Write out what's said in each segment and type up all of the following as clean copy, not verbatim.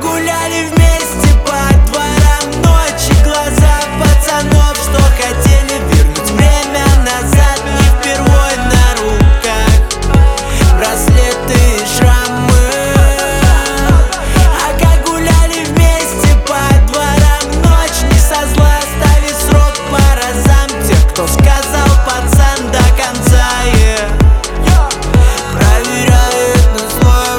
гуляли вместе по дворам ночи, глаза пацанов, что хотели вернуть время назад. Не впервой на руках браслеты и шрамы. А как гуляли вместе по дворам ночь, не со зла ставит срок по разам тех, кто сказал пацан до конца. Проверяет на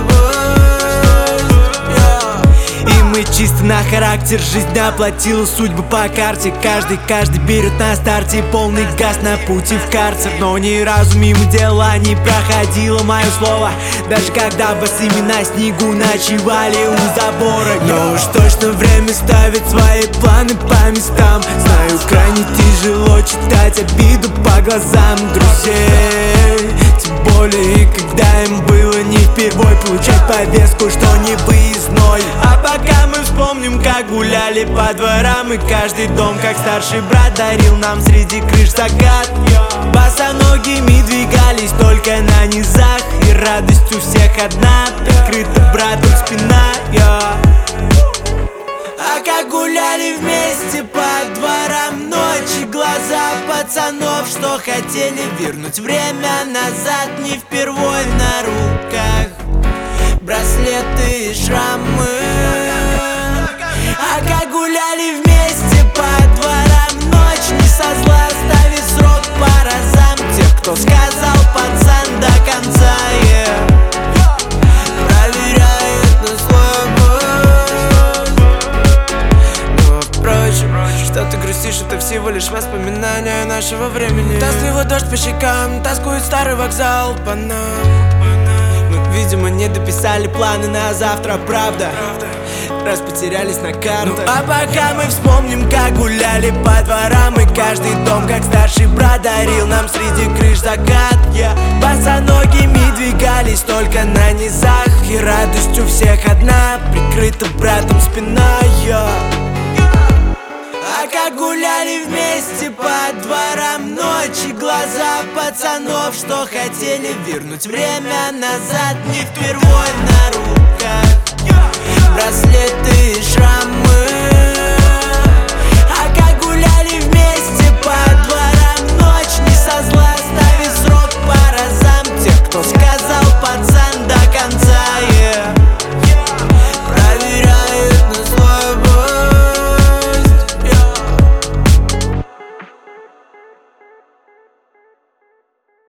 слабость. И мы чисто на характер, жизнь оплатила судьбы по карте. Каждый берет на старте полный газ на пути в карцер. Но ни разу мимо дела не проходило мое слово, даже когда босыми на снегу ночевали у забора. Но уж точно время ставит свои планы по местам. Знаю, крайне тяжело читать обиду по глазам друзей, тем более, когда им было не впервой получать повестку, что не выездной. А пока мы вспомним, как гуляли по дворам, и каждый дом, как старший брат, дарил нам среди крыш закат. Босоногими двигались только на низах, и радость у всех одна, прикрыта братом спина. А как гуляли вместе по дворам ночи, глаза пацанов, что хотели вернуть время назад. Не впервой на руках браслеты и шрамы. А как гуляли вместе по дворам ночь, не со зла ставит срок по разам тех, кто сказал пацан до конца. Проверяет на слабость. Но впрочем, что ты грустишь, это всего лишь воспоминания нашего времени. Тоскливый дождь по щекам, тоскует старый вокзал по нам. Мы, видимо, не дописали планы на завтра, правда, раз потерялись на картах. А пока мы вспомним, как гуляли по дворам, и каждый дом, как старший брат, дарил нам среди крыш закат. Босоногими двигались только на низах, и радость у всех одна, прикрыта братом спина. А как гуляли вместе по дворам ночи, глаза пацанов, что хотели вернуть время назад. Не впервой на руку